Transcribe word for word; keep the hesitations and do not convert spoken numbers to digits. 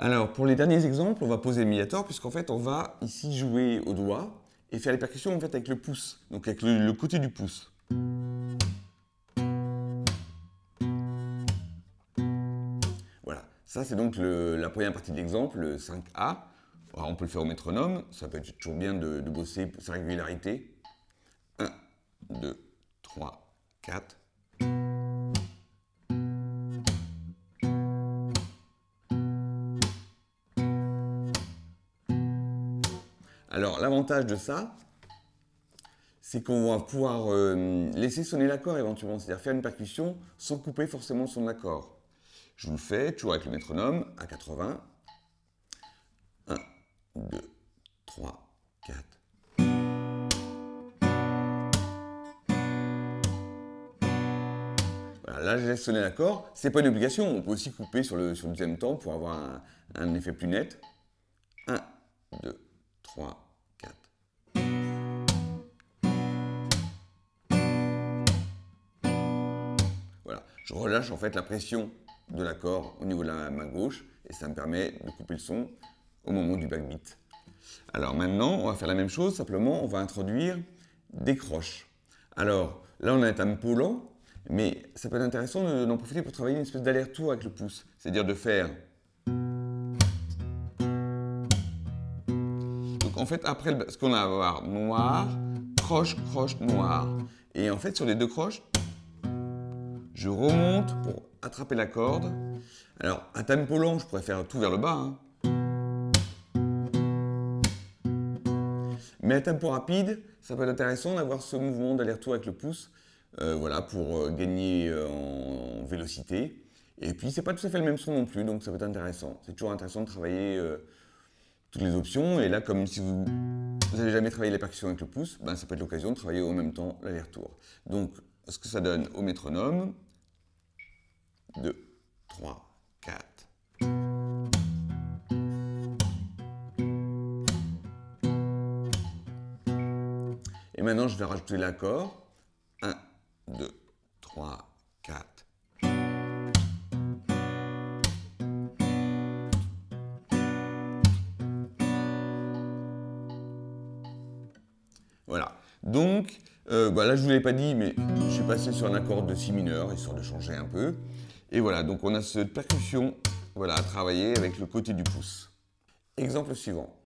Alors, pour les derniers exemples, on va poser le médiator, puisqu'en fait, on va ici jouer au doigt et faire les percussions en fait, avec le pouce, donc avec le, le côté du pouce. Voilà, ça c'est donc le, la première partie de l'exemple, le cinq A. Alors, on peut le faire au métronome, ça peut être toujours bien de, de bosser sa régularité. un, deux, trois, quatre. Alors, l'avantage de ça, c'est qu'on va pouvoir euh, laisser sonner l'accord éventuellement, c'est-à-dire faire une percussion sans couper forcément son accord. Je vous le fais, toujours avec le métronome, à quatre-vingts. un, deux, trois, quatre. Voilà, là, je laisse sonner l'accord. C'est pas une obligation, on peut aussi couper sur le, sur le deuxième temps pour avoir un, un effet plus net. un, deux, trois, quatre. Voilà, je relâche en fait la pression de l'accord au niveau de la main gauche et ça me permet de couper le son au moment du backbeat. Alors maintenant, on va faire la même chose, simplement on va introduire des croches. Alors là, on a un tempo lent, mais ça peut être intéressant d'en profiter pour travailler une espèce d'aller-retour avec le pouce, c'est-à-dire de faire. Donc en fait, après, ce qu'on a à avoir noir, croche, croche, noir. Et en fait, sur les deux croches, je remonte pour attraper la corde. Alors, à tempo lent, je pourrais faire tout vers le bas. Hein. Mais à tempo rapide, ça peut être intéressant d'avoir ce mouvement d'aller-retour avec le pouce, euh, voilà, pour euh, gagner euh, en vélocité. Et puis, c'est pas tout à fait le même son non plus, donc ça peut être intéressant. C'est toujours intéressant de travailler euh, toutes les options. Et là, comme si vous n'avez jamais travaillé les percussions avec le pouce, ben, ça peut être l'occasion de travailler en même temps l'aller-retour. Donc, ce que ça donne au métronome, deux, trois, quatre. Et maintenant, je vais rajouter l'accord. un, deux, trois, quatre. Voilà. Donc, euh, bah là, je ne vous l'ai pas dit, mais je suis passé sur un accord de si mineur, histoire de changer un peu. Et voilà, donc on a cette percussion voilà, à travailler avec le côté du pouce. Exemple suivant.